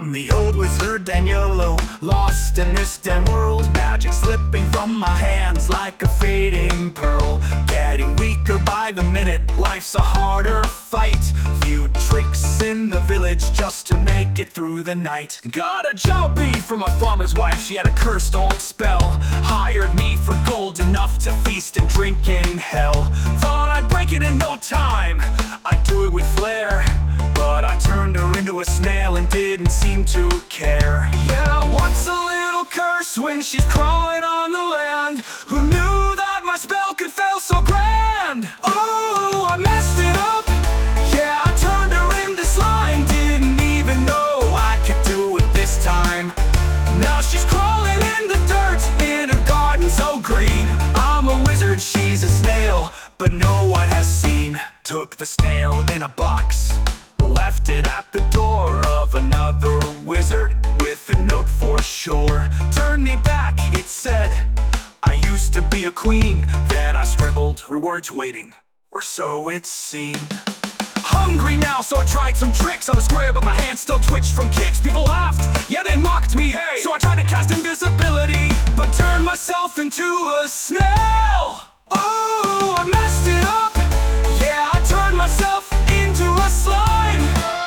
I'm the old wizard Danielo, lost in this dim world. Magic slipping from my hands like a fading pearl. Getting weaker by the minute, life's a harder fight. Few tricks in the village just to make it through the night. Got a job from my farmer's wife, she had a cursed old spell. Hired me for gold enough to feast and drink in hell. Thought I'd break it in no time, I'd do it with flair. But I turned her into a snail and didn't seem to care. Yeah, what's a little curse when she's crawling on the land? Who knew that my spell could fail so grand? Oh, I messed it up. Yeah, I turned her into slime. Didn't even know I could do it this time. Now she's crawling in the dirt in a garden so green. I'm a wizard, she's a snail, but no one has seen. Took the snail in a box, left it at the door of another wizard with a note for sure. Turn me back, it said, I used to be a queen. Then I scribbled her words waiting, or so it seemed. Hungry now, so I tried some tricks on the square, but my hands still twitched from kicks. People laughed, yeah, they mocked me, hey. So I tried to cast invisibility, but turned myself into a snail. Oh, I messed it up. Yeah, I turned myself into a slime.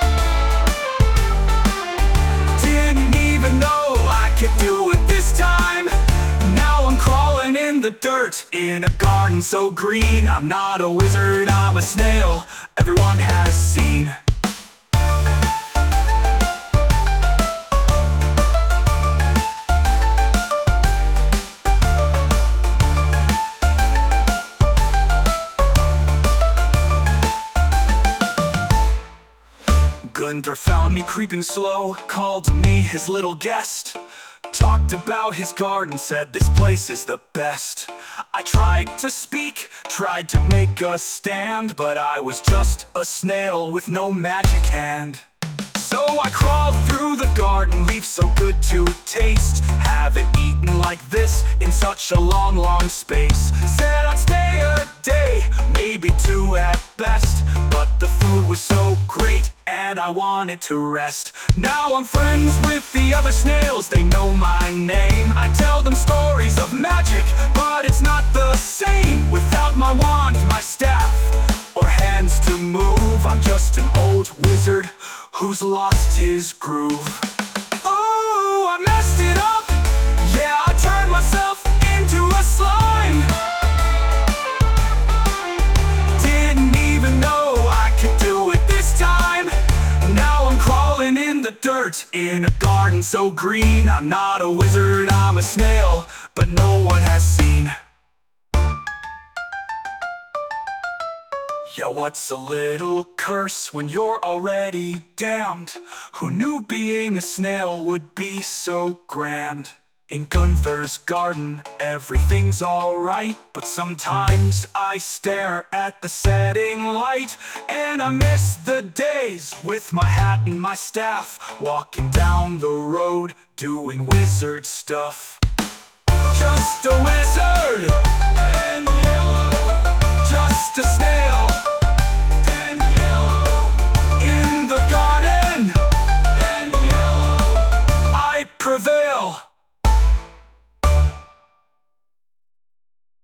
Didn't even know I could do it this time. Now I'm crawling in the dirt in a garden so green. I'm not a wizard, I'm a snail, everyone has seen. Gunther found me creeping slow, called me his little guest. Talked about his garden, said this place is the best. I tried to speak, tried to make a stand, but I was just a snail with no magic hand. So I crawled through the garden, leaf so good to taste. Haven't eaten like this in such a long, long space. Said I'd stay a day, maybe two at best, but the food was so great and I wanted to rest. Now I'm friends with the other snails, they know my name. I tell them stories of magic, but it's not the same without my wand, my staff, or hands to move. I'm just an old wizard who's lost his groove. Oh, I messed it up. Yeah, I turned myself into a slime. Didn't even know I could do it this time. Now I'm crawling in the dirt in a garden so green. I'm not a wizard, I'm a snail, but no one has seen. Yeah, what's a little curse when you're already damned? Who knew being a snail would be so grand? In Gunther's garden, everything's alright, but sometimes I stare at the setting light, and I miss the days with my hat and my staff, walking down the road, doing wizard stuff. Just a wizard,